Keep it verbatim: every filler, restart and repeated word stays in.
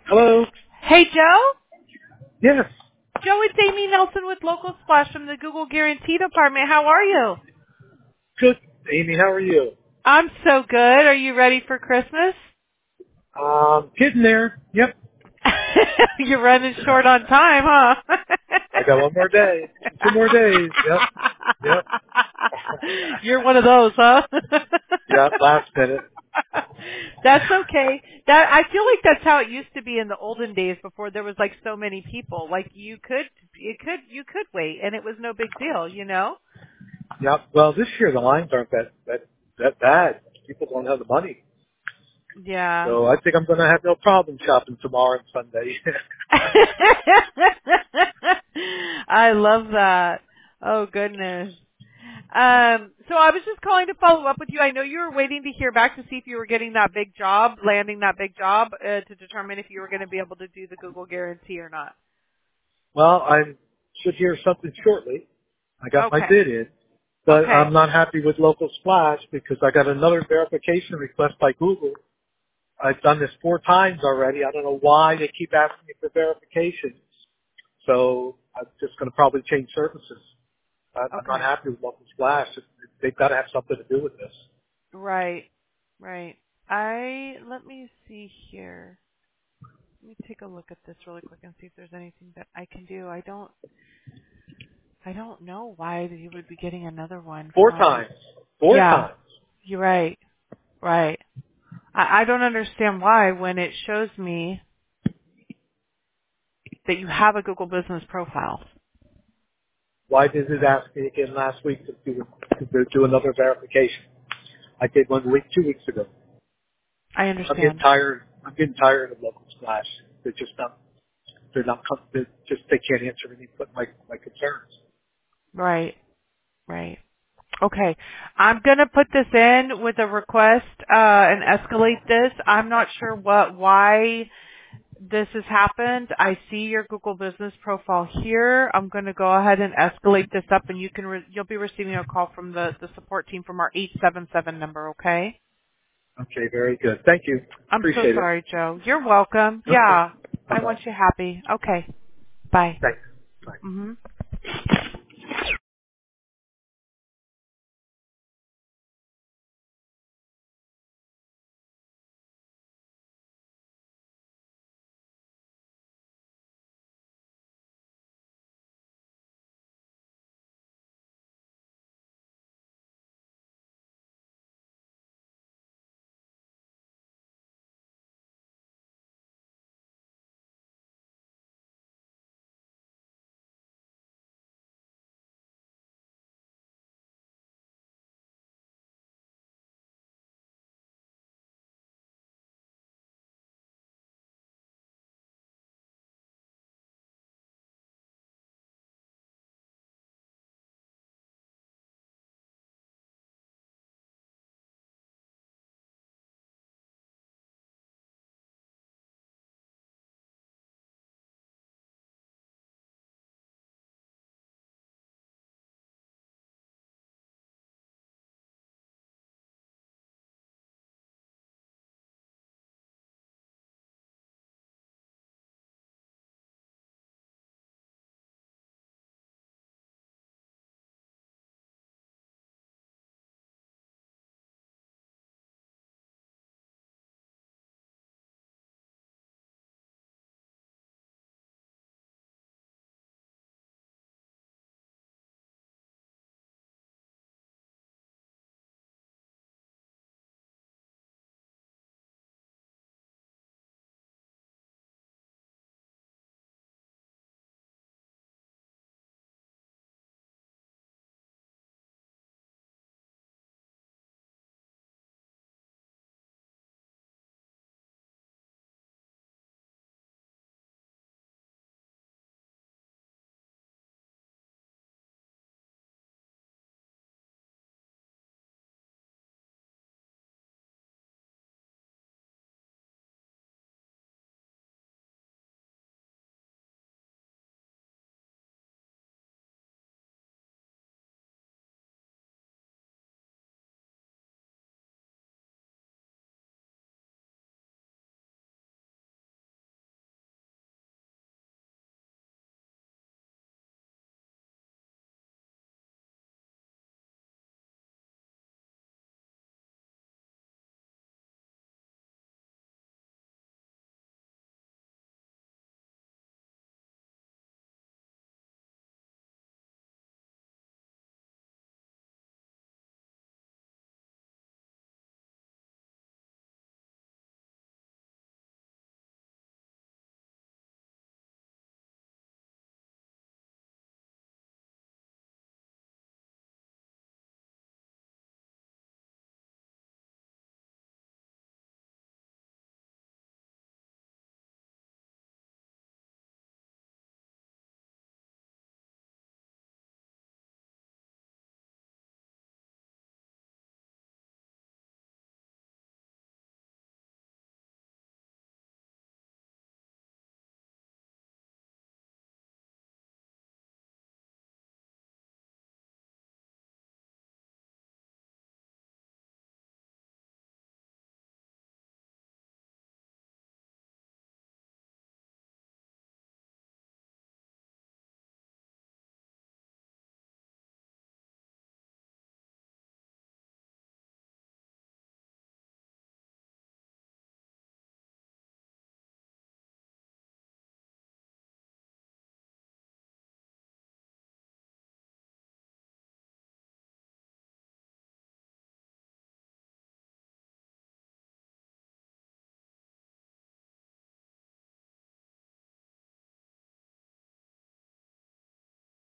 Hello? Hey, Joe? Yes. Joe, it's Amy Nelson with Local Splash from the Google Guarantee Department. How are you? Good. Amy, how are you? I'm so good. Are you ready for Christmas? Um, getting there. Yep. You're running short on time, huh? I got one more day. Two more days. Yep. Yep. You're one of those, huh? Yep, last minute. That's okay. That I feel like that's how it used to be in the olden days before there was like so many people. Like you could it could you could wait and it was no big deal, you know? Yep. Well, this year the lines aren't that, that, that bad. People don't have the money. Yeah. So I think I'm going to have no problem shopping tomorrow and Sunday. I love that. Oh goodness. Um, so I was just calling to follow up with you. I know you were waiting to hear back to see if you were getting that big job, landing that big job, uh, to determine if you were going to be able to do the Google guarantee or not. Well, I should hear something shortly. I got my Okay. bid in, but I'm Okay. not happy with Local Splash because I got another verification request by Google. I've done this four times already. I don't know why they keep asking me for verifications. So I'm just going to probably change services. I- I'm not Okay. happy with Local Splash. They've got to have something to do with this. Right. Right. I, let me see here. Let me take a look at this really quick and see if there's anything that I can do. I don't, I don't know why you would be getting another one Four from, times. Four yeah, times. you're right. Right. I, I don't understand why when it shows me that you have a Google Business profile. Why did it ask me again last week to do, to do another verification? I did one week, two weeks ago. I I'm getting understand. tired. I'm getting tired of Local Splash. They're just not. They're not. com- They're just they can't answer any of my my concerns. Right. Right. Okay. I'm going to put this in with a request uh, and escalate this. I'm not sure what why this has happened. I see your Google Business profile here. I'm going to go ahead and escalate this up, and you can re- you'll be receiving a call from the the support team from our eight seven seven number. Okay. Okay, very good. Thank you. I'm so Appreciate it. sorry, Joe. You're welcome. Okay. Yeah. Bye I bye. want you happy. Okay. Bye. Thanks. Bye. Mhm.